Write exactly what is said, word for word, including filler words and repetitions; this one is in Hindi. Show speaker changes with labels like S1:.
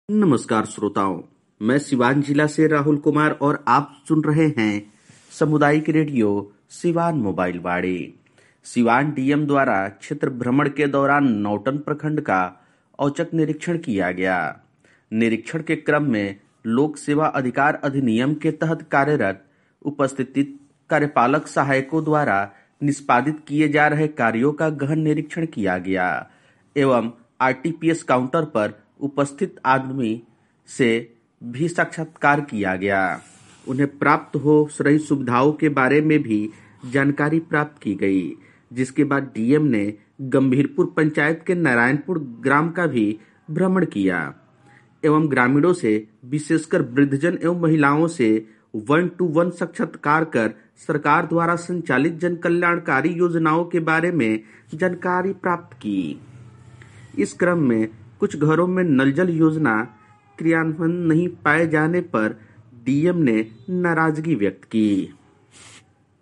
S1: नमस्कार श्रोताओं, मैं सिवान जिला से राहुल कुमार और आप सुन रहे हैं सामुदायिक radio Siwan mobile Vani. Siwan DM द्वारा क्षेत्र भ्रमण के दौरान नौतन प्रखंड का औचक निरीक्षण किया गया। निरीक्षण के क्रम में लोक सेवा अधिकार अधिनियम के तहत कार्यरत उपस्थित कार्यपालक सहायकों द्वारा निष्पादित किए जा रहे कार्यों का गहन निरीक्षण किया गया एवं आरटीपीएस काउंटर पर उपस्थित आदमी से भी साक्षात्कार किया गया। उन्हें प्राप्त हो रही सुविधाओं के बारे में भी जानकारी प्राप्त की गई, जिसके बाद डीएम ने गंभीरपुर पंचायत के नारायणपुर ग्राम का भी भ्रमण किया एवं ग्रामीणों से विशेषकर वृद्धजन एवं महिलाओं से वन टू वन साक्षात्कार कर सरकार द्वारा संचालित जन कल्याणकारी योजनाओं के बारे में जानकारी प्राप्त की। इस क्रम में कुछ घरों में नल जल योजना क्रियान्वयन नहीं पाए जाने पर डीएम ने नाराजगी व्यक्त की।